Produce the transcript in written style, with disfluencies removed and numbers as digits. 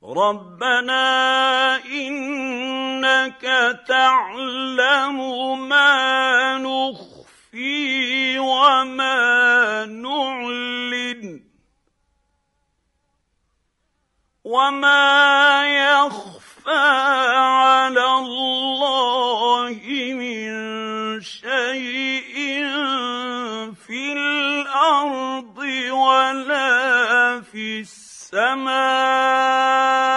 رَبَّنَا إِنَّكَ تَعْلَمُ مَا نُخْفِي وَمَا نُعْلِنُ وَمَا يَخْفَىٰ عَلَى اللَّهِ مِن شَيْءٍ فِي الْأَرْضِ وَلَا فِي السَّمَاءِ